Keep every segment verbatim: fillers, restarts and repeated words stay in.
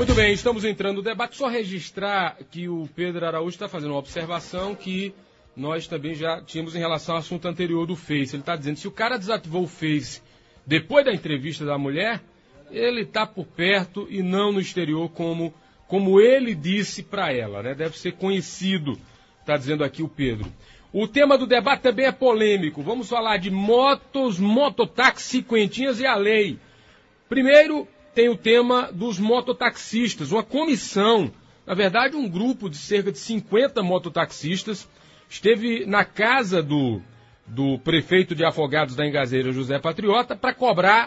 Muito bem, estamos entrando no debate. Só registrar que o Pedro Araújo está fazendo uma observação que nós também já tínhamos em relação ao assunto anterior do Face. Ele está dizendo que se o cara desativou o Face depois da entrevista da mulher, ele está por perto e não no exterior, como, como ele disse para ela, né? Deve ser conhecido, está dizendo aqui o Pedro. O tema do debate também é polêmico. Vamos falar de motos, mototáxi, cinquentinhas e a lei. Primeiro, tem o tema dos mototaxistas. Uma comissão, na verdade um grupo de cerca de cinquenta mototaxistas, esteve na casa do, do prefeito de Afogados da Engazeira, José Patriota, para cobrar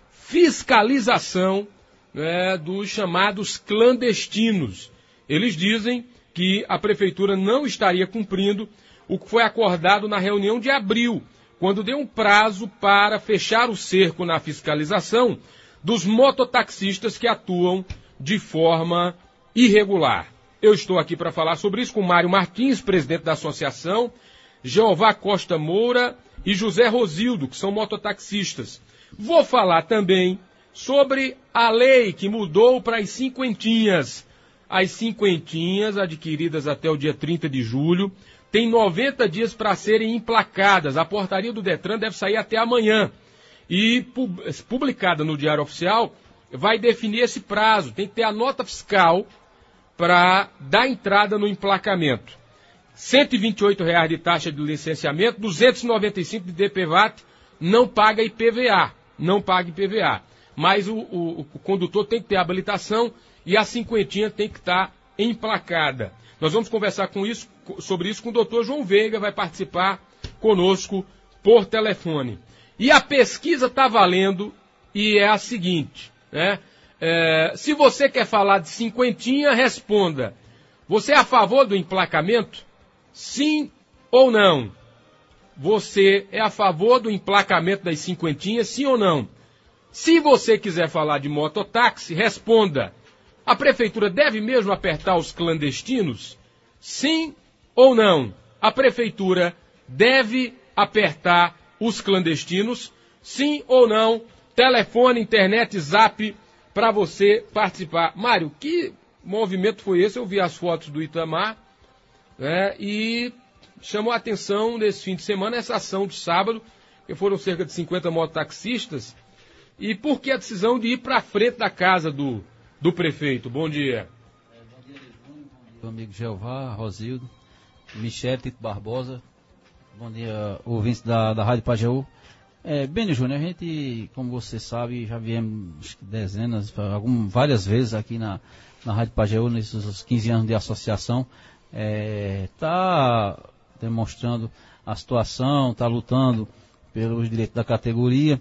fiscalização, né, dos chamados clandestinos. Eles dizem que a prefeitura não estaria cumprindo o que foi acordado na reunião de abril, quando deu um prazo para fechar o cerco na fiscalização dos mototaxistas que atuam de forma irregular. Eu estou aqui para falar sobre isso com Mário Martins, presidente da associação, Jeová Costa Moura e José Rosildo, que são mototaxistas. Vou falar também sobre a lei que mudou para as cinquentinhas. As cinquentinhas, adquiridas até o dia trinta de julho, têm noventa dias para serem emplacadas. A portaria do Detran deve sair até amanhã. E publicada no Diário Oficial, vai definir esse prazo. Tem que ter a nota fiscal para dar entrada no emplacamento. cento e vinte e oito reais de taxa de licenciamento, duzentos e noventa e cinco de D P V A T, não paga I P V A. Não paga I P V A. Mas o, o, o condutor tem que ter habilitação e a cinquentinha tem que estar emplacada. Nós vamos conversar com isso, sobre isso com o doutor João Veiga, vai participar conosco por telefone. E a pesquisa está valendo e é a seguinte, né? É, se você quer falar de cinquentinha, responda. Você é a favor do emplacamento? Sim ou não? Você é a favor do emplacamento das cinquentinhas, sim ou não? Se você quiser falar de mototáxi, responda. A prefeitura deve mesmo apertar os clandestinos? Sim ou não? A prefeitura deve apertar os clandestinos? Sim ou não? Telefone, internet, zap, para você participar. Mário, que movimento foi esse? Eu vi as fotos do Itamar, né, e chamou a atenção nesse fim de semana essa ação de sábado, que foram cerca de cinquenta mototaxistas. E por que a decisão de ir para frente da casa do, do prefeito? Bom dia. É, bom dia, meu amigo Jeová, Rosildo, Michele, Tito Barbosa. Bom dia, ouvintes da, da Rádio Pajeú. É, Beni Júnior, a gente, como você sabe, já viemos dezenas, algumas, várias vezes aqui na, na Rádio Pajeú, nesses quinze anos de associação, está é, demonstrando a situação, está lutando pelos direitos da categoria.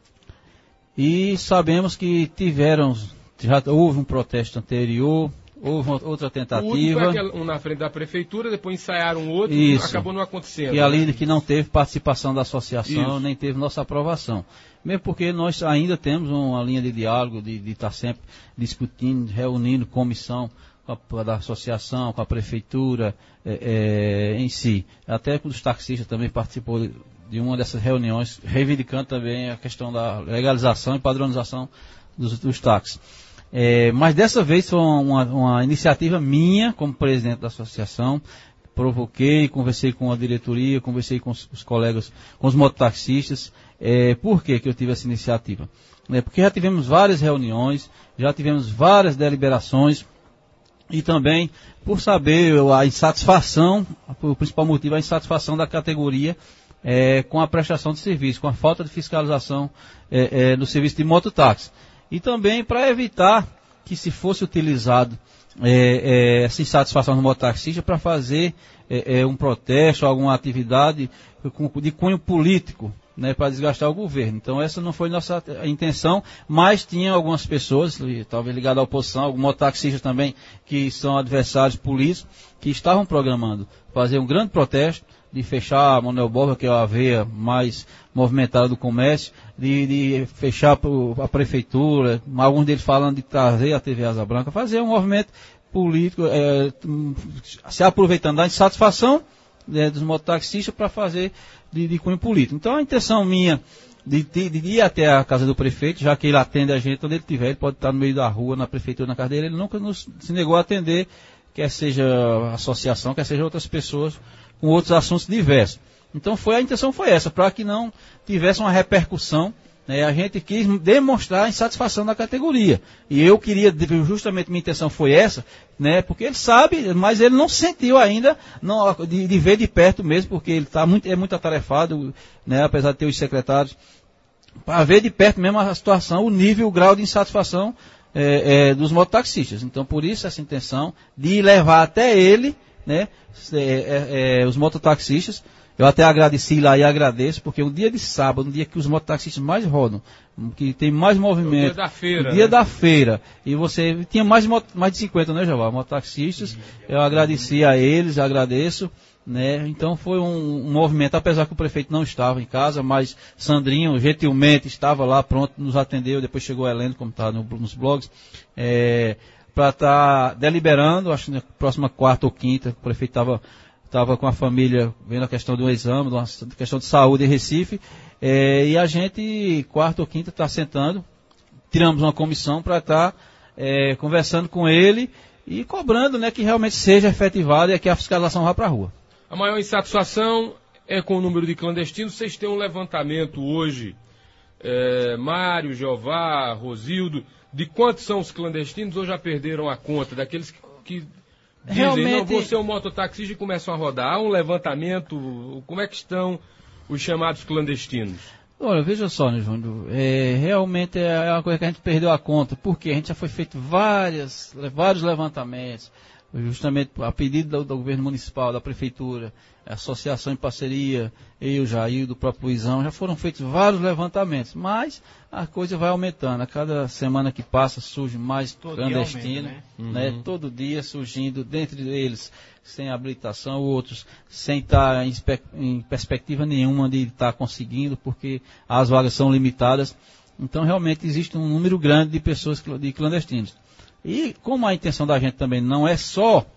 E sabemos que tiveram, já houve um protesto anterior, houve outra tentativa. Um na frente da prefeitura, depois ensaiaram um outro, Isso, acabou não acontecendo. E ali que não teve participação da associação, Isso. nem teve nossa aprovação. Mesmo porque nós ainda temos uma linha de diálogo, de, de estar sempre discutindo, reunindo comissão com a, da associação, com a prefeitura é, é, em si. Até os taxistas também participou de, de uma dessas reuniões, reivindicando também a questão da legalização e padronização dos, dos táxis. É, mas dessa vez foi uma, uma iniciativa minha, como presidente da associação. Provoquei, conversei com a diretoria, conversei com os, os colegas, com os mototaxistas. É, por que que eu tive essa iniciativa? É, porque já tivemos várias reuniões, já tivemos várias deliberações, e também por saber a insatisfação, o principal motivo é a insatisfação da categoria é, com a prestação de serviço, com a falta de fiscalização é, é, no serviço de mototáxi. E também para evitar que se fosse utilizado é, é, essa insatisfação do mototaxista para fazer é, é, um protesto, alguma atividade de cunho político, né, para desgastar o governo. Então essa não foi nossa intenção, mas tinha algumas pessoas, talvez ligadas à oposição, alguns mototaxistas também, que são adversários políticos, que estavam programando fazer um grande protesto, de fechar a Manuel Borba, que é a veia mais movimentada do comércio, de, de fechar a prefeitura, alguns deles falando de trazer a T V Asa Branca, fazer um movimento político, é, se aproveitando da insatisfação é, dos mototaxistas para fazer de, de cunho político. Então a intenção minha de, de, de ir até a casa do prefeito, já que ele atende a gente onde ele estiver, ele pode estar no meio da rua, na prefeitura, na casa dele, ele nunca nos, se negou a atender, quer seja a associação, quer seja outras pessoas com outros assuntos diversos. Então foi, a intenção foi essa, para que não tivesse uma repercussão, né, a gente quis demonstrar a insatisfação da categoria. E eu queria, justamente minha intenção foi essa, né, porque ele sabe, mas ele não sentiu ainda não, de, de ver de perto mesmo, porque ele tá muito, é muito atarefado, né, apesar de ter os secretários, para ver de perto mesmo a situação, o nível, o grau de insatisfação é, é, dos mototaxistas. Então, por isso essa intenção de levar até ele, né, é, é, é, os mototaxistas. Eu até agradeci lá e agradeço, porque um dia de sábado, um dia que os mototaxistas mais rodam, que tem mais movimento, o dia da feira, o dia né? da feira, e você tinha mais de, mais de cinquenta, né, Jeová, mototaxistas, eu agradeci a eles, agradeço, né, então foi um, um movimento, apesar que o prefeito não estava em casa, mas Sandrinho gentilmente estava lá, pronto, nos atendeu, depois chegou a Helena, como está no, nos blogs, é, para estar tá deliberando, acho que na próxima quarta ou quinta, o prefeito estava estava com a família vendo a questão do exame, uma questão de saúde em Recife, é, e a gente, quarta ou quinta, está sentando, tiramos uma comissão para estar tá, é, conversando com ele e cobrando, né, que realmente seja efetivado e que a fiscalização vá para a rua. A maior insatisfação é com o número de clandestinos. Vocês têm um levantamento hoje, é, Mário, Jeová, Rosildo, de quantos são os clandestinos ou já perderam a conta daqueles que... que dizem, realmente... não, vou ser um mototaxista e começam a rodar. Há um levantamento, como é que estão os chamados clandestinos? Olha, veja só, né, Júnior, é, realmente é uma coisa que a gente perdeu a conta, porque a gente já foi feito várias, vários levantamentos, justamente a pedido do, do governo municipal, da prefeitura, a associação em parceria, eu, Jair, do próprio Luizão, já foram feitos vários levantamentos, mas a coisa vai aumentando. A cada semana que passa surge mais todo clandestino, aumenta, né? Uhum. Todo dia surgindo, dentre eles sem habilitação, outros sem estar em, em perspectiva nenhuma de estar conseguindo, porque as vagas são limitadas. Então realmente existe um número grande de pessoas, de clandestinos. E como a intenção da gente também não é só,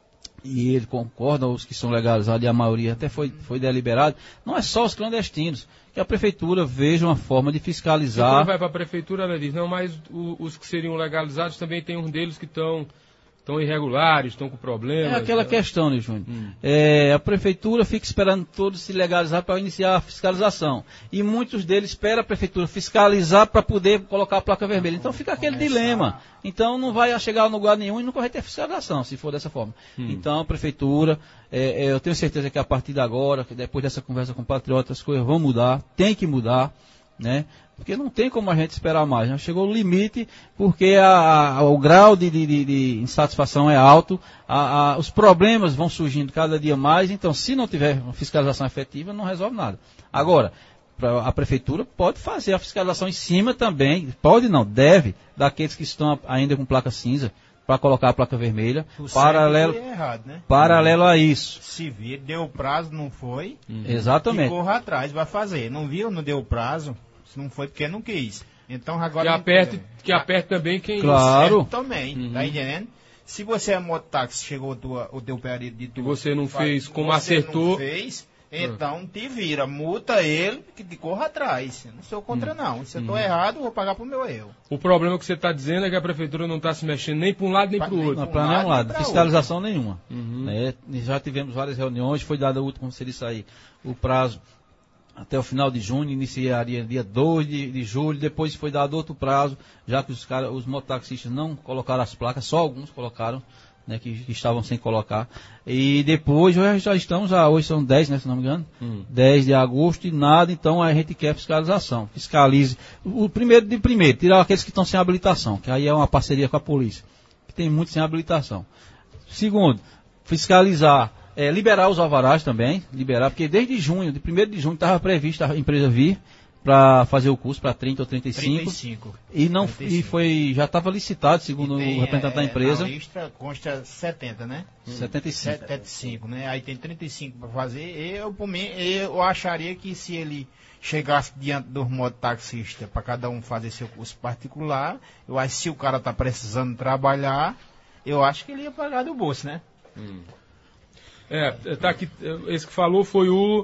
e ele concorda, os que são legalizados, e a maioria até foi, foi deliberado, não é só os clandestinos, que a prefeitura veja uma forma de fiscalizar. Quando vai para a prefeitura, ela diz, não, mas o, os que seriam legalizados também tem um deles que estão... estão irregulares, estão com problemas. É aquela né? questão, né, Júnior? Hum. É, a prefeitura fica esperando todos se legalizar para iniciar a fiscalização. E muitos deles esperam a prefeitura fiscalizar para poder colocar a placa vermelha. Então fica aquele Começar. dilema. Então não vai chegar a lugar nenhum e nunca vai ter fiscalização, se for dessa forma. Hum. Então a prefeitura, é, é, eu tenho certeza que a partir de agora, que depois dessa conversa com o Patriota, as coisas vão mudar, tem que mudar, né? Porque não tem como a gente esperar mais. Já chegou o limite, porque a, a, o grau de, de, de insatisfação é alto, a, a, os problemas vão surgindo cada dia mais, então se não tiver uma fiscalização efetiva, não resolve nada. Agora, pra, a prefeitura pode fazer a fiscalização em cima também, pode não, deve, daqueles que estão ainda com placa cinza, para colocar a placa vermelha, o paralelo, é errado, né? paralelo a isso. Se vir, deu o prazo, não foi, uhum. Exatamente. E corra atrás, vai fazer. Não viu, não deu o prazo. Se não foi porque não quis. Então agora. Que aperte, que aperte também quem. Claro. Também, uhum. Tá entendendo? Se você é mototáxi, chegou tua, o teu período de tu. E você não fez como acertou. Não fez, então uhum. te vira, multa ele, que te corra atrás. Eu não sou contra, uhum. não. Se eu tô uhum. errado, eu vou pagar pro meu erro. O problema que você está dizendo é que a prefeitura não está se mexendo nem para um lado nem para o outro. Não, para nenhum lado, fiscalização outra. nenhuma. Uhum. Né? Já tivemos várias reuniões, foi dado o último, como você disse aí, o prazo. Até o final de junho, iniciaria dia dois de, de julho, depois foi dado outro prazo, já que os, cara, os mototaxistas não colocaram as placas, só alguns colocaram, né, que, que estavam sem colocar. E depois, já, já estamos, a, hoje são dez, né, se não me engano, hum. dez de agosto e nada, então a gente quer fiscalização. Fiscalize, o primeiro de primeiro, tirar aqueles que estão sem habilitação, que aí é uma parceria com a polícia, que tem muitos sem habilitação. Segundo, fiscalizar. É, liberar os alvarás também, liberar, porque desde junho, de primeiro de junho, estava prevista a empresa vir para fazer o curso para trinta ou trinta e cinco. trinta e cinco. E, não, trinta e cinco. E foi, já estava licitado, segundo tem, o representante é, da empresa. Na lista consta setenta, né? Hum. setenta e cinco. setenta e cinco, né? Aí tem trinta e cinco para fazer. Eu, por mim, eu acharia que se ele chegasse diante dos mototaxistas para cada um fazer seu curso particular, eu acho que se o cara está precisando trabalhar, eu acho que ele ia pagar do bolso, né? Hum. É, tá aqui, esse que falou foi o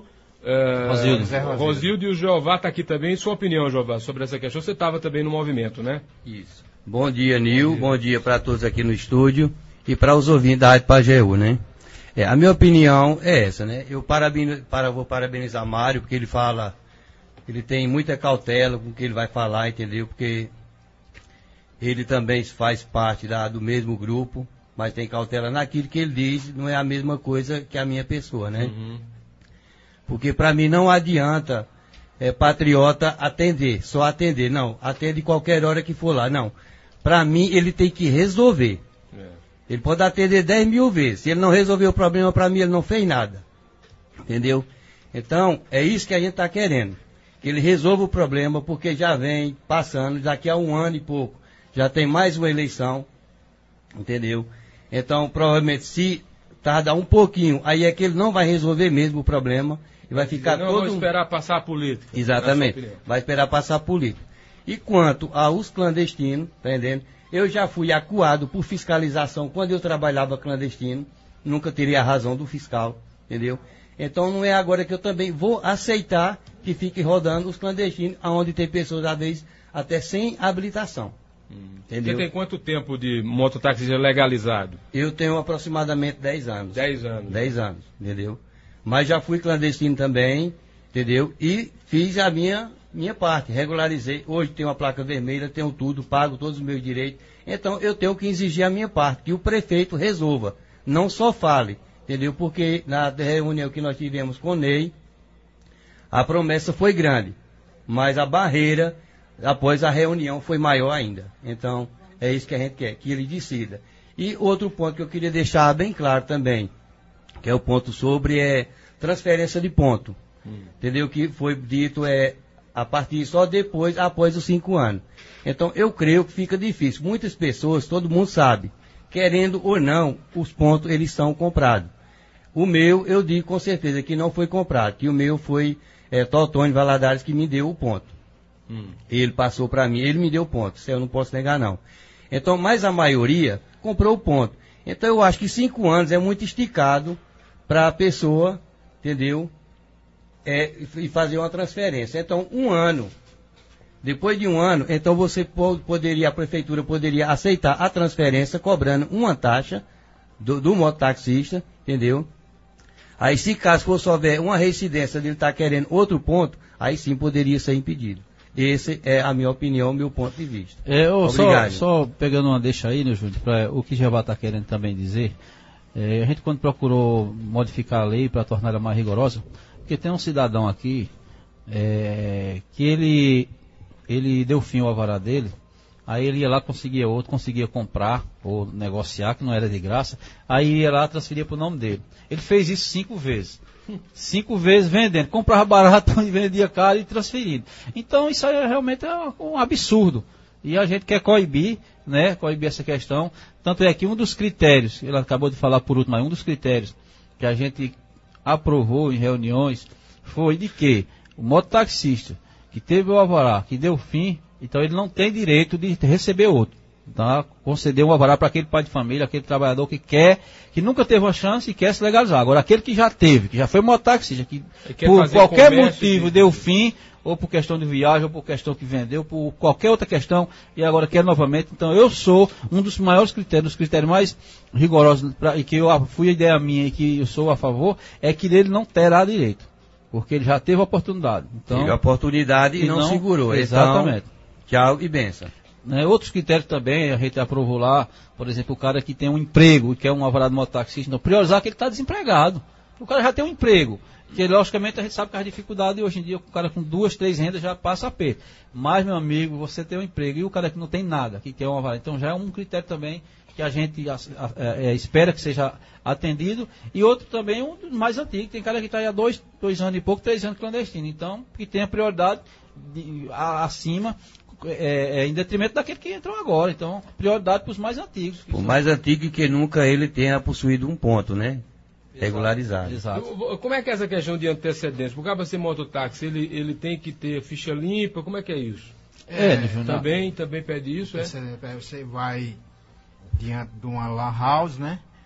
Uh, Rosildo. Rosildo e o Jeová está aqui também. Sua opinião, Jeová, sobre essa questão? Você estava também no movimento, né? Isso. Bom dia, Nil. Bom dia, Bom dia para todos aqui no estúdio e para os ouvintes da Rádio Pajeú, né? É, a minha opinião é essa, né? Eu parabenizo, para, vou parabenizar Mário, porque ele fala, ele tem muita cautela com o que ele vai falar, entendeu? Porque ele também faz parte da, do mesmo grupo, mas tem cautela naquilo que ele diz, não é a mesma coisa que a minha pessoa, né? Uhum. Porque para mim não adianta é, patriota atender, só atender. Não, atende qualquer hora que for lá. Não, para mim ele tem que resolver. É. Ele pode atender dez mil vezes. Se ele não resolver o problema, para mim ele não fez nada. Entendeu? Então, é isso que a gente está querendo. Que ele resolva o problema, porque já vem passando, daqui a um ano e pouco, já tem mais uma eleição. Entendeu? Então, provavelmente, se tardar um pouquinho, aí é que ele não vai resolver mesmo o problema. E vai ficar não todo... Não esperar passar a política. Exatamente. Vai esperar passar a política. E quanto aos clandestinos, tá entendendo? Eu já fui acuado por fiscalização quando eu trabalhava clandestino. Nunca teria a razão do fiscal, entendeu? Então não é agora que eu também vou aceitar que fique rodando os clandestinos, onde tem pessoas, às vezes, até sem habilitação. Hum. Entendeu? Você tem quanto tempo de mototáxi legalizado? Eu tenho aproximadamente dez anos. dez anos. dez anos, entendeu? Mas já fui clandestino também, entendeu? E fiz a minha, minha parte, regularizei. Hoje tenho uma placa vermelha, tenho tudo, pago todos os meus direitos. Então eu tenho que exigir a minha parte, que o prefeito resolva. Não só fale, entendeu? Porque na reunião que nós tivemos com o Ney, a promessa foi grande, mas a barreira, após a reunião, foi maior ainda. Então é isso que a gente quer, que ele decida. E outro ponto que eu queria deixar bem claro também, que é o ponto sobre é, transferência de ponto. Hum. Entendeu? Que foi dito é, a partir só depois, após os cinco anos. Então, eu creio que fica difícil. Muitas pessoas, todo mundo sabe, querendo ou não, os pontos, eles são comprados. O meu, eu digo com certeza que não foi comprado, que o meu foi é, Totônio Valadares que me deu o ponto. Hum. Ele passou para mim, ele me deu o ponto, isso eu não posso negar não. Então, mas a maioria comprou o ponto. Então, eu acho que cinco anos é muito esticado para a pessoa, entendeu? É, e fazer uma transferência. Então, um ano, depois de um ano, então você poderia, a prefeitura poderia aceitar a transferência cobrando uma taxa do, do mototaxista, entendeu? Aí, se caso fosse houver uma reincidência de ele estar querendo outro ponto, aí sim poderia ser impedido. Esse é a minha opinião, meu ponto de vista. É, eu, Obrigado. Só, só pegando uma deixa aí, né, Júlio, para o que Jeová está querendo também dizer. É, a gente quando procurou modificar a lei para torná-la mais rigorosa, porque tem um cidadão aqui é, que ele, ele deu fim ao alvará dele, aí ele ia lá, conseguia outro, conseguia comprar ou negociar, que não era de graça, aí ia lá, transferia para o nome dele. Ele fez isso cinco vezes. Cinco vezes vendendo, comprava barato e vendia caro e transferindo. Então isso aí realmente é um absurdo. E a gente quer coibir, né, coibir essa questão. Tanto é que um dos critérios, ele acabou de falar por último, mas um dos critérios que a gente aprovou em reuniões foi de que o mototaxista que teve o alvará, que deu fim, então ele não tem direito de receber outro. Tá? Conceder um alvará para aquele pai de família, aquele trabalhador que quer, que nunca teve uma chance e quer se legalizar. Agora, aquele que já teve, que já foi mototaxista, que por qualquer motivo deu fim, ou por questão de viagem, ou por questão que vendeu, por qualquer outra questão, e agora quer novamente. Então, eu sou um dos maiores critérios, dos critérios mais rigorosos, pra, e que eu fui a ideia minha e que eu sou a favor, é que ele não terá direito, porque ele já teve a oportunidade. Então, teve a oportunidade e, e não, não segurou. Exatamente. Então, tchau e benção. Né, outros critérios também, a gente aprovou lá, por exemplo, o cara que tem um emprego e quer um alvará de mototaxista, não, priorizar que ele está desempregado. O cara já tem um emprego, que logicamente a gente sabe que as dificuldades hoje em dia, o cara com duas, três rendas já passa a pé. Mas, meu amigo, você tem um emprego e o cara que não tem nada, que quer um alvará. Então já é um critério também que a gente a, a, a, espera que seja atendido. E outro também, um dos mais antigos, tem cara que está aí há dois, dois anos e pouco, três anos clandestino. Então, que tem a prioridade de, a, acima. É, é, em detrimento daquele que entrou agora. Então, prioridade para os mais antigos. O mais antigo que nunca ele tenha possuído um ponto, né? Exato. Regularizado. Exato. Como é que é essa questão de antecedentes? Porque para ser mototáxi, ele, ele tem que ter ficha limpa, como é que é isso? É, é também, também pede isso, é? Você, você vai diante de uma lan house, né?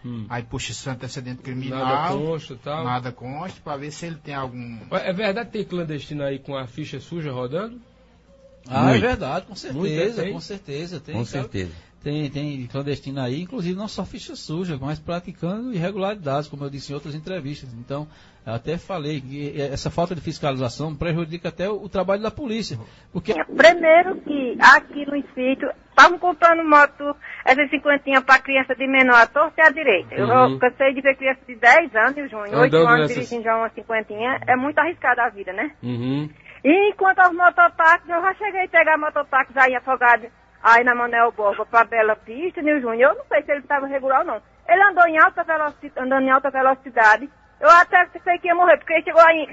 Hum. Aí puxa esse antecedente criminal. Nada consta e tal. Nada consta, para ver se ele tem algum... É verdade que tem clandestino aí com a ficha suja rodando? Ah, Muito. é verdade, com certeza, Muito, com certeza. Tem, Com sabe? certeza. Tem, tem clandestino aí, inclusive não só ficha suja, mas praticando irregularidades, como eu disse em outras entrevistas. Então, eu até falei que essa falta de fiscalização prejudica até o, o trabalho da polícia. Porque... Primeiro que aqui no sítio estavam comprando moto, essas cinquentinhas para criança de menor à torta e à direita. Uhum. Eu cansei de ver criança de dez anos, Júnior, oito Andando anos nessas- dirigindo já uma cinquentinha. É muito arriscada a vida, né? Uhum. E quanto aos mototáxis, eu já cheguei a pegar mototáxis aí afogado aí na Manuel Borba para Bela Pista, né, Júnior? Eu não sei se ele estava regular ou não. Ele andou em alta velocidade, andando em alta velocidade. Eu até pensei que ia morrer, porque ele chegou aí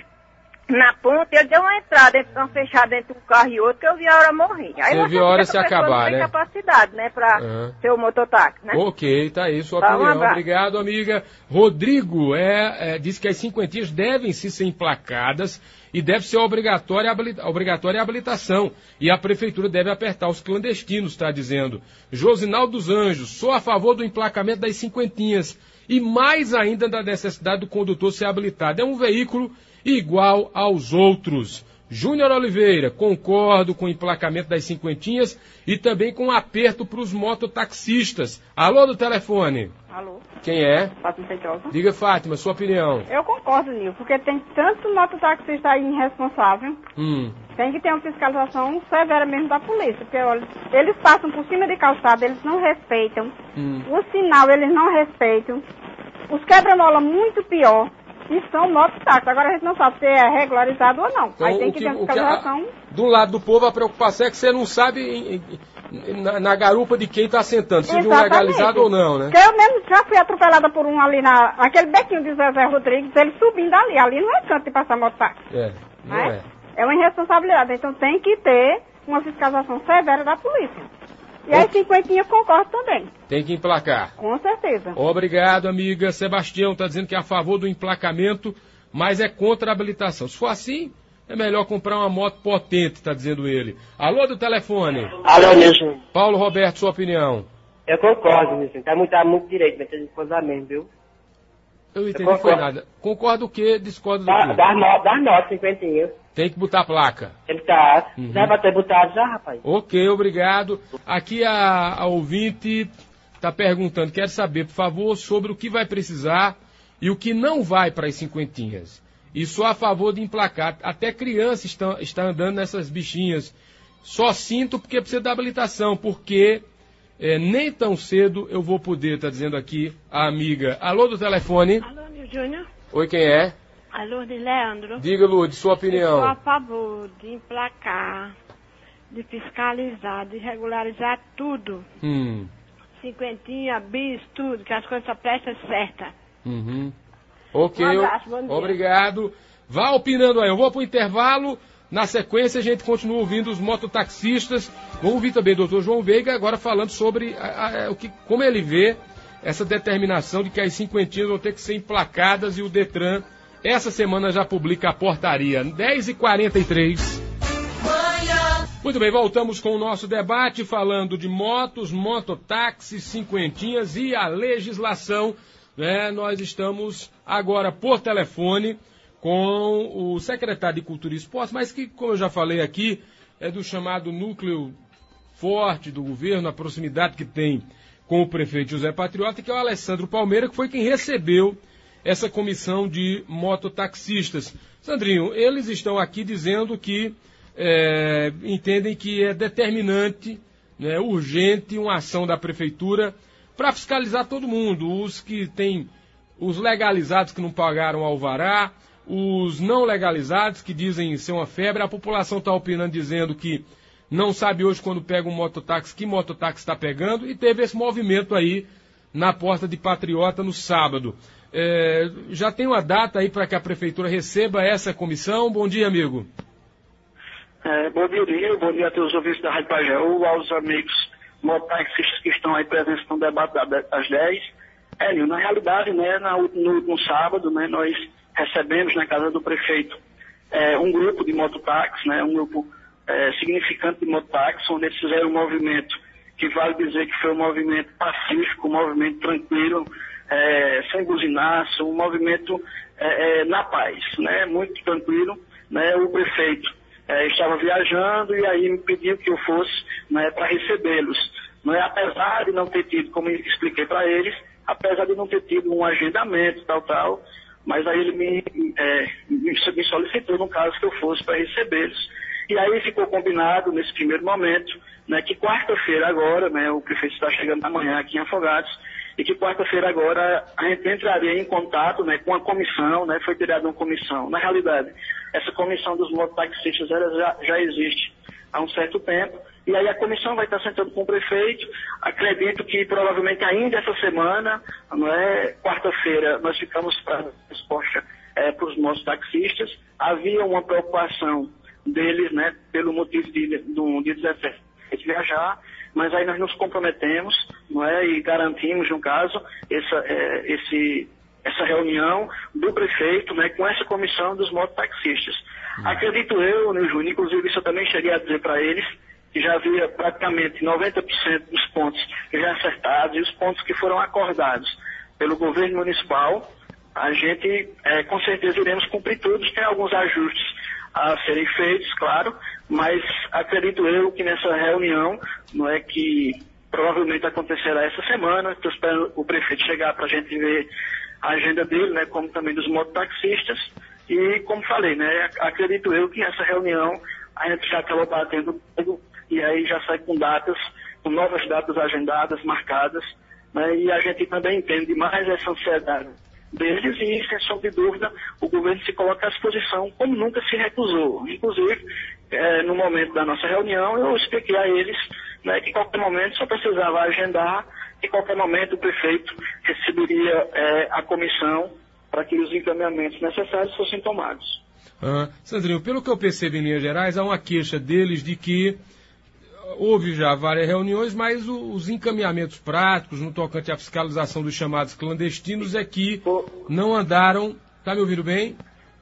na ponta, ele deu uma entrada, então fechada entre um carro e outro, que eu vi a hora morrer. Aí Você viu a hora se acabar, não tem né? capacidade, né, para Uhum. ser o mototáxi, né? Ok, tá aí sua Tá, um opinião. abraço. Obrigado, amiga. Rodrigo é, é, diz que as cinquentinhas devem sim ser emplacadas e deve ser obrigatória a habili- obrigatória a habilitação. E a prefeitura deve apertar os clandestinos, está dizendo. Josinal dos Anjos, sou a favor do emplacamento das cinquentinhas e mais ainda da necessidade do condutor ser habilitado. É um veículo igual aos outros. Júnior Oliveira, concordo com o emplacamento das cinquentinhas e também com o aperto para os mototaxistas. Alô do telefone. Alô, Quem é? Fátima Feitosa. Diga, Fátima, sua opinião. Eu concordo, Nil, porque tem tanto mototaxista aí irresponsável. Hum, Tem que ter uma fiscalização severa mesmo da polícia, porque olha, eles passam por cima de calçada, eles não respeitam. hum. O sinal eles não respeitam. Os quebra-mola muito pior. E são mototáxis. Agora a gente não sabe se é regularizado ou não. Então, aí tem o que, que, ter uma o que a, fiscalização. do lado do povo, a preocupação é que você não sabe em- em- na, na garupa de quem está sentando, se viu Exatamente. legalizado ou não, né? Porque eu mesmo já fui atropelada por um ali na... Aquele bequinho de Zezé Rodrigues, ele subindo ali. Ali não é canto de passar mototáxi. É, não Né? é. É uma irresponsabilidade. Então tem que ter uma fiscalização severa da polícia. E as cinquentinhas concordo também. Tem que emplacar. Com certeza. Obrigado, amiga. Sebastião está dizendo que é a favor do emplacamento, mas é contra a habilitação. Se for assim, é melhor comprar uma moto potente, está dizendo ele. Alô do telefone. Alô, Nilson. Paulo Roberto, sua opinião. Eu concordo, Nilson. Tá muito, tá muito direito, mas tem que posar mesmo, viu? Eu não entendi, Eu foi concordo. nada. Concordo o quê? Discordo do Da, quê? das notas, das notas, cinquentinha. Tem que botar placa. Ele tá. Uhum. Já vai ter botado já, rapaz? Ok, obrigado. Aqui a, a ouvinte está perguntando, quer saber, por favor, sobre o que vai precisar e o que não vai para as cinquentinhas. E sou a favor de emplacar. Até criança está, está andando nessas bichinhas. Só sinto porque precisa da habilitação, porque é, nem tão cedo eu vou poder, está dizendo aqui a amiga. Alô do telefone. Alô, Nil Júnior. Oi, quem é? Alô, de Leandro. Diga, Lourdes, sua Eu sou a opinião. favor de emplacar, de fiscalizar, de regularizar tudo. Hum, Cinquentinha, bis, tudo, que as coisas só prestam certa. uhum. Ok, Um abraço, bom dia. obrigado. Vá opinando aí. Eu vou para o intervalo. Na sequência, a gente continua ouvindo os mototaxistas. Vamos ouvir também o doutor João Veiga, agora falando sobre a, a, o que, como ele vê essa determinação de que as cinquentinhas vão ter que ser emplacadas e o Detran, essa semana, já publica a portaria. dez e quarenta e três. Muito bem, voltamos com o nosso debate falando de motos, mototáxis, cinquentinhas e a legislação. Né? Nós estamos agora por telefone com o secretário de Cultura e Esporte, mas que, como eu já falei aqui, é do chamado núcleo forte do governo, a proximidade que tem com o prefeito José Patriota, que é o Alessandro Palmeira, que foi quem recebeu essa comissão de mototaxistas. Sandrinho, eles estão aqui dizendo que é, entendem que é determinante, né, urgente, uma ação da prefeitura para fiscalizar todo mundo, os que têm, os legalizados que não pagaram alvará, os não legalizados que dizem ser uma febre. A população está opinando, dizendo que não sabe hoje, quando pega um mototáxi, que mototáxi está pegando, e teve esse movimento aí na porta de Patriota no sábado. É, já tem uma data aí para que a prefeitura receba essa comissão? Bom dia, amigo. É, bom dia, Nil. Bom dia a todos os ouvintes da Rádio Pajéu, aos amigos mototaxistas que estão aí presentes no debate das dez. É, Nil, na realidade, né, na, no, no sábado, né, nós recebemos na casa do prefeito é, um grupo de mototáxis, né, um grupo é, significante de mototáxis, onde eles fizeram um movimento que vale dizer que foi um movimento pacífico, um movimento tranquilo, é, sem buzinaço, um movimento é, é, na paz, né, muito tranquilo, né, o prefeito é, estava viajando e aí me pediu que eu fosse, né, para recebê-los, né, apesar de não ter tido, como eu expliquei para eles, apesar de não ter tido um agendamento, tal, tal, mas aí ele me, é, me solicitou, no caso, que eu fosse para recebê-los. E aí ficou combinado, nesse primeiro momento, né, que quarta-feira agora, né, o prefeito está chegando amanhã aqui em Afogados, e que quarta-feira agora a gente entraria em contato, né, com a comissão, né, foi criada uma comissão. Na realidade, essa comissão dos mototaxistas ela já, já existe há um certo tempo, e aí a comissão vai estar sentando com o prefeito. Acredito que provavelmente ainda essa semana, não é, quarta-feira, nós ficamos para resposta é, para os mototaxistas. Havia uma preocupação deles, né, pelo motivo de, de, de dezessete de viajar, mas aí nós nos comprometemos, não é, e garantimos, no caso, essa, é, esse, essa reunião do prefeito, né, com essa comissão dos mototaxistas. Hum. Acredito eu, né, Júnior, inclusive isso eu também cheguei a dizer para eles, que já havia praticamente noventa por cento dos pontos já acertados e os pontos que foram acordados pelo governo municipal, a gente é, com certeza iremos cumprir todos, tem alguns ajustes a serem feitos, claro, mas acredito eu que nessa reunião, não é, que provavelmente acontecerá essa semana, estou esperando o prefeito chegar para a gente ver a agenda dele, né, como também dos mototaxistas, e como falei, né, acredito eu que essa reunião a gente já acaba batendo tudo, e aí já sai com datas, com novas datas agendadas, marcadas, né, e a gente também entende mais essa ansiedade deles e, sem sombra de dúvida, o governo se coloca à disposição como nunca se recusou. Inclusive, é, no momento da nossa reunião, eu expliquei a eles, né, que em qualquer momento só precisava agendar, que em qualquer momento o prefeito receberia é, a comissão para que os encaminhamentos necessários fossem tomados. Ah, Sandrinho, pelo que eu percebo em linhas gerais, há uma queixa deles de que houve já várias reuniões, mas os encaminhamentos práticos no tocante à fiscalização dos chamados clandestinos é que não andaram. Está me ouvindo bem?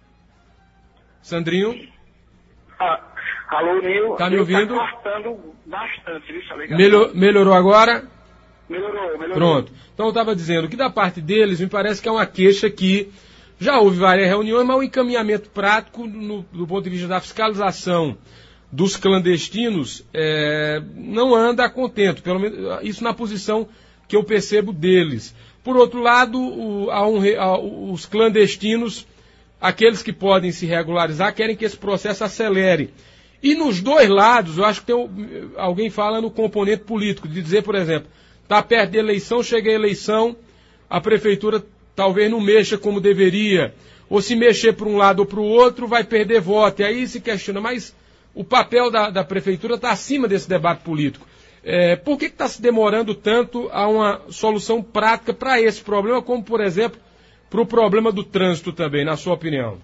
Sandrinho? Ah, alô, Nil. Está me ouvindo? Está cortando bastante, viu? Melhor, melhorou agora? Melhorou, melhorou. Pronto. Então eu estava dizendo que da parte deles me parece que é uma queixa que já houve várias reuniões, mas o encaminhamento prático no, do ponto de vista da fiscalização dos clandestinos é, não anda a contento, pelo menos isso na posição que eu percebo deles. Por outro lado, o, há um, há, os clandestinos, aqueles que podem se regularizar, querem que esse processo acelere. E nos dois lados, eu acho que tem um, alguém fala no componente político, de dizer, por exemplo, está perto da eleição, chega a eleição, a prefeitura talvez não mexa como deveria, ou se mexer para um lado ou para o outro, vai perder voto. E aí se questiona, mas o papel da, da prefeitura está acima desse debate político. É, por que está se demorando tanto a uma solução prática para esse problema, como, por exemplo, para o problema do trânsito também, na sua opinião?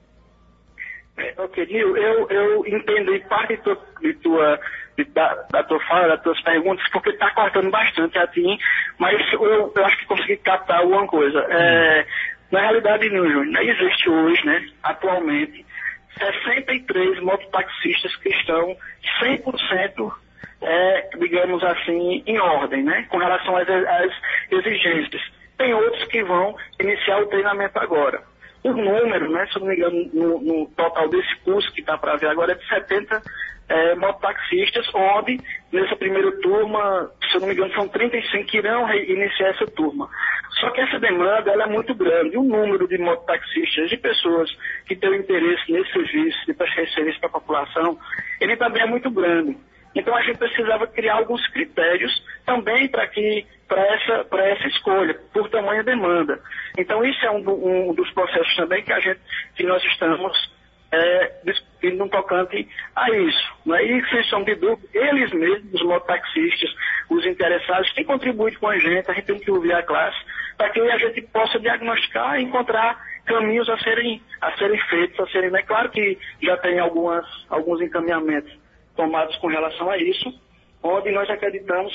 É, ok, Nil, eu, eu entendi parte de tua, de tua, de, da, da tua fala, das tuas perguntas, porque está cortando bastante a ti, mas eu, eu acho que consegui captar alguma coisa. É, na realidade, Nil Júnior, existe hoje, né, atualmente, sessenta e três mototaxistas que estão cem por cento, é, digamos assim, em ordem, né, com relação às, às exigências. Tem outros que vão iniciar o treinamento agora. O número, né, se eu não me engano, no, no total desse curso que está para ver agora é de setenta é, mototaxistas, onde nessa primeira turma, se eu não me engano, são trinta e cinco que irão iniciar essa turma. Só que essa demanda ela é muito grande. O número de mototaxistas, de pessoas que têm interesse nesse serviço, de prestar serviço para a população, ele também é muito grande. Então a gente precisava criar alguns critérios também para que para essa, para essa escolha, por tamanha demanda. Então isso é um, um dos processos também que a gente, que nós estamos é, discutindo no tocante a isso. Né? E sem sombra de dúvida, eles mesmos, os mototaxistas, os interessados, têm contribuído com a gente, a gente tem que ouvir a classe, para que a gente possa diagnosticar e encontrar caminhos a serem, a serem feitos, a serem, é claro que já tem algumas, alguns encaminhamentos tomados com relação a isso, onde nós acreditamos.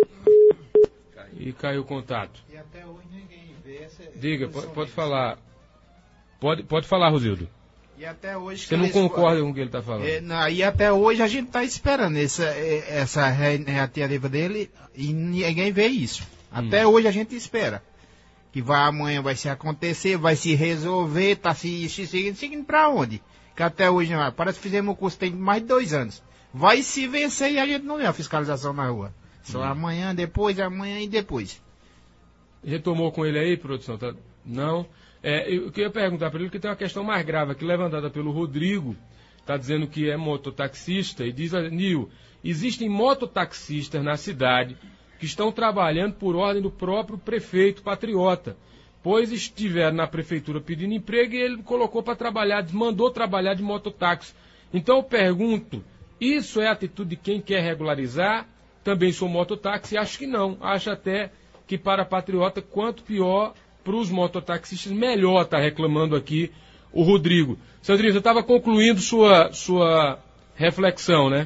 E caiu o contato. E até hoje ninguém vê essa. Diga, pode, pode falar. Pode, pode falar, Rosildo. E até hoje. Você não eles... concorda com o que ele está falando? É, não, e até hoje a gente está esperando essa, essa reativa dele e ninguém vê isso. Até hum. hoje a gente espera que vai amanhã vai se acontecer, vai se resolver, tá se, se seguindo, seguindo pra onde? Que até hoje, não, parece que fizemos o curso tem mais de dois anos. Vai se vencer e a gente não vê a fiscalização na rua. Só hum. amanhã, depois, amanhã e depois. Retomou com ele aí, produção? Tá? Não. É, eu queria perguntar para ele que tem uma questão mais grave aqui, levantada pelo Rodrigo, está dizendo que é mototaxista, e diz, Nil, existem mototaxistas na cidade que estão trabalhando por ordem do próprio prefeito patriota, pois estiveram na prefeitura pedindo emprego e ele colocou para trabalhar, mandou trabalhar de mototáxi. Então eu pergunto, isso é a atitude de quem quer regularizar? Também sou mototáxi, acho que não. Acho até que para patriota, quanto pior para os mototaxistas, melhor está reclamando aqui o Rodrigo. Sandrinho, você estava concluindo sua, sua reflexão, né?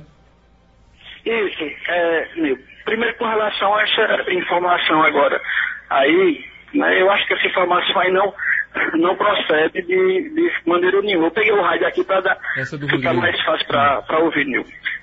Isso, é, meu. Primeiro, com relação a essa informação agora, aí, né, eu acho que essa informação aí não, não procede de, de maneira nenhuma. Eu peguei o rádio aqui para ficar mais fácil para ouvir, Nil.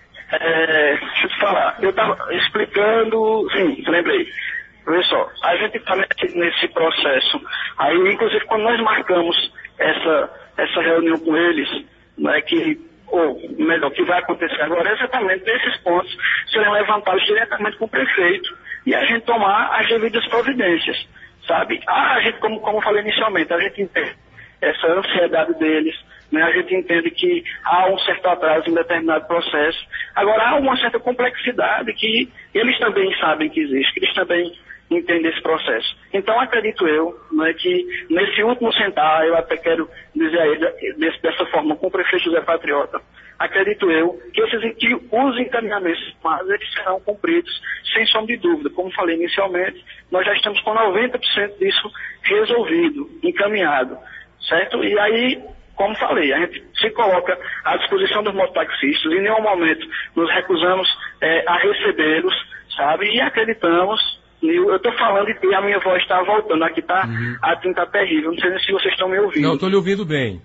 É, deixa eu te falar, eu estava explicando, sim, lembrei. Olha só, a gente está nesse, nesse processo, aí, inclusive, quando nós marcamos essa, essa reunião com eles, né, que... ou melhor, o que vai acontecer agora é exatamente esses pontos serem levantados diretamente com o prefeito e a gente tomar as devidas providências, sabe? Ah, a gente, como, como eu falei inicialmente, a gente entende essa ansiedade deles, né? A gente entende que há um certo atraso em determinado processo. Agora, há uma certa complexidade que eles também sabem que existe, que eles também entender esse processo. Então, acredito eu, né, que nesse último sentar, eu até quero dizer a ele desse, dessa forma, com o prefeito José Patriota, acredito eu que, esses, que os encaminhamentos, mas eles serão cumpridos, sem sombra de dúvida. Como falei inicialmente, nós já estamos com noventa por cento disso resolvido, encaminhado, certo? E aí, como falei, a gente se coloca à disposição dos mototaxistas, em nenhum momento nos recusamos é, a recebê-los, sabe? E acreditamos. Eu estou falando e a minha voz está voltando. Aqui está, uhum. A tinta terrível. Não sei se vocês estão me ouvindo. Não, estou lhe ouvindo bem.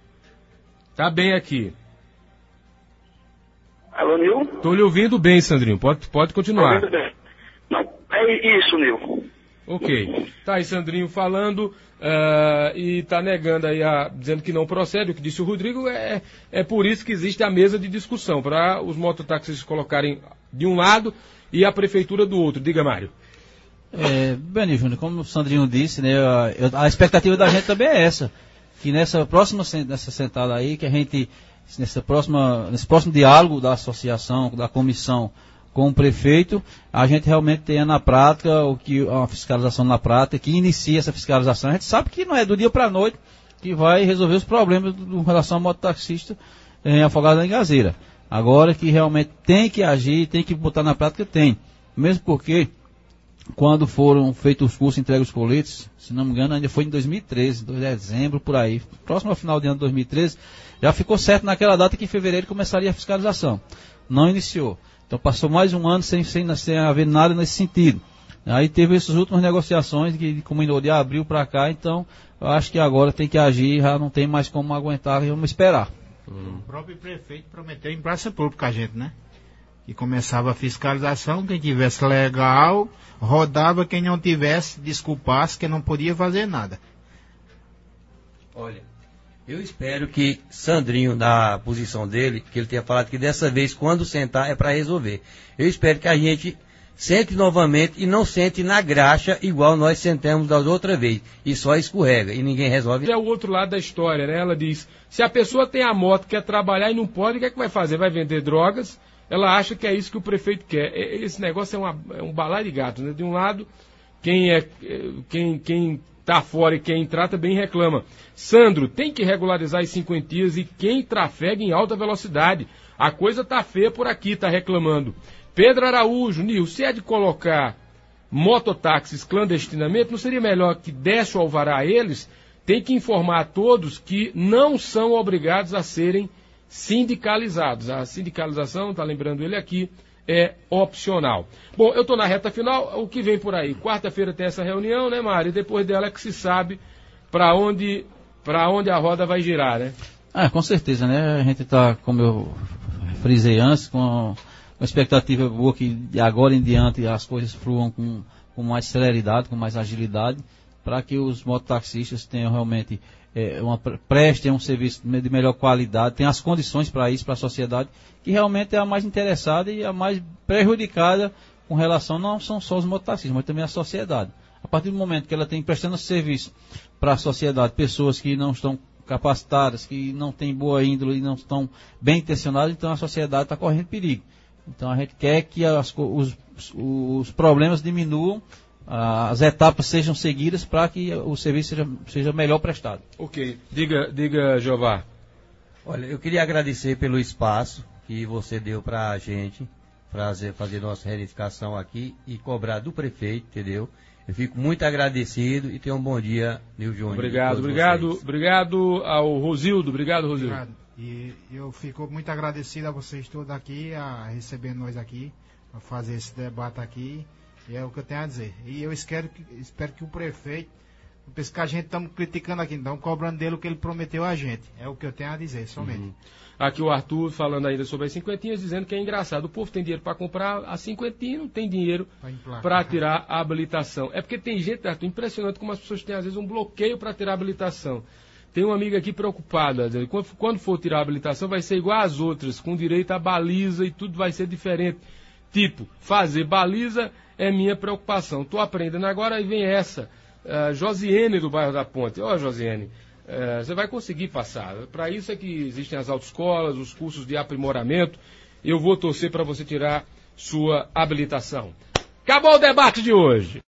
Está bem aqui. Alô, Nil? Estou lhe ouvindo bem, Sandrinho. Pode, pode continuar. Ouvindo bem. Não, é isso, Nil. Ok. Está aí Sandrinho falando uh, e está negando aí, a, dizendo que não procede. O que disse o Rodrigo é, é por isso que existe a mesa de discussão, para os mototáxis colocarem de um lado e a prefeitura do outro. Diga, Mário. É, Beni Júnior, como o Sandrinho disse, né, a, a expectativa da gente também é essa, que nessa próxima nessa sentada aí, que a gente, nessa próxima, nesse próximo diálogo da associação, da comissão com o prefeito, a gente realmente tenha na prática o que a fiscalização na prática, que inicia essa fiscalização. A gente sabe que não é do dia para a noite que vai resolver os problemas em relação ao mototaxista em Afogados da Engazeira. Agora que realmente tem que agir, tem que botar na prática, tem. Mesmo porque quando foram feitos os cursos, entregue os coletes, se não me engano, ainda foi em dois mil e treze, em dezembro, por aí. Próximo ao final de ano de dois mil e treze, já ficou certo naquela data que em fevereiro começaria a fiscalização. Não iniciou. Então passou mais um ano sem, sem, sem haver nada nesse sentido. Aí teve essas últimas negociações que combinou de abril para cá, então eu acho que agora tem que agir, já não tem mais como aguentar e vamos esperar. Hum. O próprio prefeito prometeu em praça pública a gente, né? Que começava a fiscalização, quem tivesse legal, rodava, quem não tivesse, desculpasse, que não podia fazer nada. Olha, eu espero que Sandrinho, na posição dele, que ele tenha falado que dessa vez, quando sentar, é para resolver. Eu espero que a gente sente novamente e não sente na graxa igual nós sentamos da outra vez. E só escorrega e ninguém resolve. É o outro lado da história, né? Ela diz, se a pessoa tem a moto, quer trabalhar e não pode, o que é que vai fazer? Vai vender drogas? Ela acha que é isso que o prefeito quer. Esse negócio é, uma, é um balaio de gato, né? De um lado, quem é quem quem está fora e quer entrar também reclama. Sandro, tem que regularizar as cinquentias e quem trafega em alta velocidade. A coisa tá feia por aqui, tá reclamando. Pedro Araújo, Nil, se é de colocar mototáxis clandestinamente, não seria melhor que desse o alvará a eles? Tem que informar a todos que não são obrigados a serem sindicalizados. A sindicalização, está lembrando ele aqui, é opcional. Bom, eu estou na reta final, o que vem por aí? Quarta-feira tem essa reunião, né, Mário? E depois dela é que se sabe para onde, para onde a roda vai girar, né? Ah, com certeza, né? A gente está, como eu frisei antes, com uma expectativa boa que de agora em diante as coisas fluam com, com mais celeridade, com mais agilidade, para que os mototaxistas tenham realmente é, uma, prestem um serviço de melhor qualidade, tenham as condições para isso, para a sociedade, que realmente é a mais interessada e a mais prejudicada com relação, não são só os mototaxistas, mas também a sociedade. A partir do momento que ela tem prestando serviço para a sociedade, pessoas que não estão capacitadas, que não têm boa índole e não estão bem intencionadas, então a sociedade está correndo perigo. Então a gente quer que as, os, os problemas diminuam, as etapas sejam seguidas para que o serviço seja, seja melhor prestado. Ok. Diga, diga, Jeová. Olha, eu queria agradecer pelo espaço que você deu para a gente fazer, fazer nossa verificação aqui e cobrar do prefeito, entendeu? Eu fico muito agradecido e tenha um bom dia, Nil Júnior. Obrigado, obrigado, vocês. Obrigado ao Rosildo. Obrigado, Rosildo. Obrigado. E eu fico muito agradecido a vocês todos aqui, a receber nós aqui, a fazer esse debate aqui. E é o que eu tenho a dizer. E eu espero que, espero que o prefeito, penso que a gente estamos criticando aqui, não cobrando dele o que ele prometeu a gente. É o que eu tenho a dizer, somente. Uhum. Aqui o Arthur falando ainda sobre as cinquentinhas, dizendo que é engraçado. O povo tem dinheiro para comprar a cinquentinha e não tem dinheiro para tirar a habilitação. É porque tem gente, Arthur, impressionante como as pessoas têm às vezes um bloqueio para tirar a habilitação. Tem uma amiga aqui preocupada, dizendo que quando for tirar a habilitação vai ser igual às outras, com direito à baliza e tudo vai ser diferente. Tipo, fazer baliza é minha preocupação. Estou aprendendo agora e vem essa. Uh, Josiane do bairro da Ponte. Ó, oh, Josiane, uh, você vai conseguir passar. Para isso é que existem as autoescolas, os cursos de aprimoramento. Eu vou torcer para você tirar sua habilitação. Acabou o debate de hoje.